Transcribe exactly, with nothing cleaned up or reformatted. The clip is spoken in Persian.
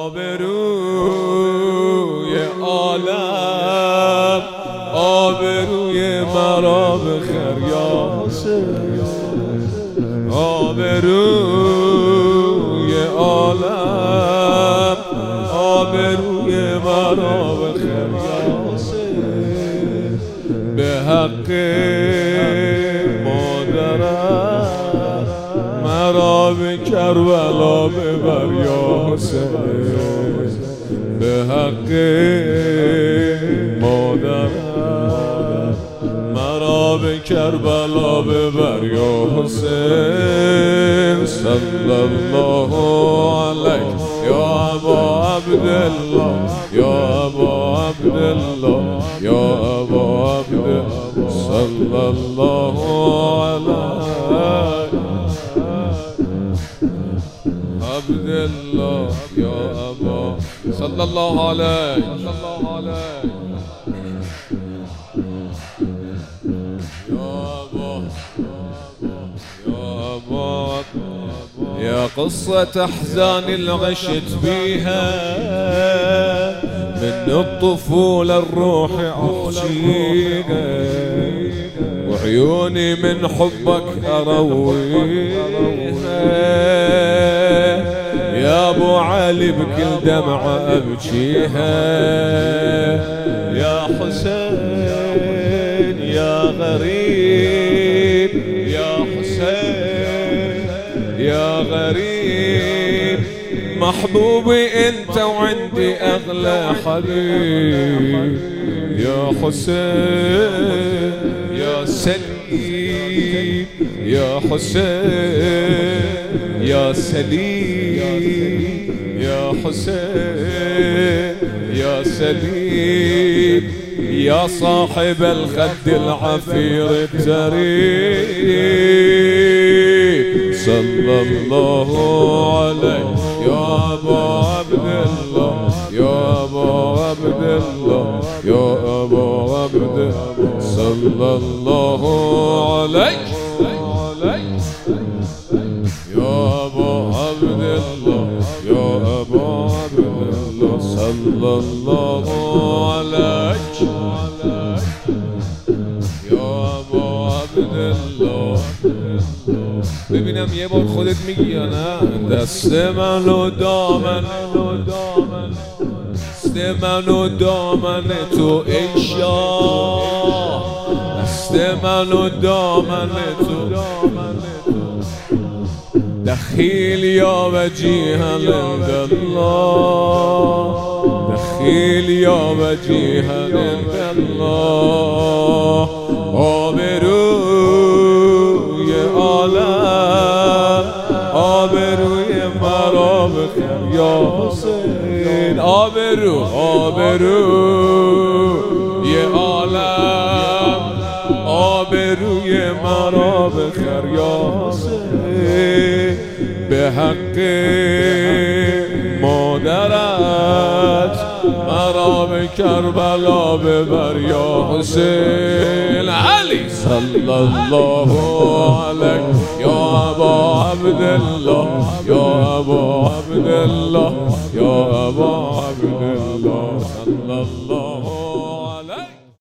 آبروی عالم آبروی مرا بخر یا حسین آبروی عالم آبروی مرا بخر یا حسین به حق مادرم مرا به کربلا ببر یا حسین به حق مادرم مرا به کربلا ببر یا حسین صلی الله علیک یا ابا عبدالله یا ابا عبدالله یا ابا عبدالله صلی الله علیک عبدالله یا ابا صلی الله علیک يا قصة أحزان العشت بيها من الطفولة الروح أحشيها وعيوني من حبك أرويها يا أبو علي بكل دمعة أبكيها يا حسين يا غريب يا حسين يا غريب محبوبي انت وعندي اغلى حبيب يا حسين يا سليم يا حسين يا سليم يا حسين يا سليم يا صاحب الخد العفير التريب صلى الله عليك يا أبا عبدالله يا أبا عبدالله يا أبا عبدالله صلى الله عليك يا أبا عبدالله يا أبا عبدالله صلى الله عليك يا أبا عبدالله ببینم یه بار خودت میگی یا نه دست منو دامن دست منو دامن تو ای شاه دست منو دامن تو دخیل یا وجیها عند الله دخیل یا وجیها عند الله آبروی عالم آبروی مرا بخر یا حسین آبرو آبروی عالم آبروی مرا بخر یا حسین به حق مادرت مرا به کربلا ببر یا حسین علی صلی الله علیک یا ابا عبدالله یا ابا عبدالله یا ابا عبدالله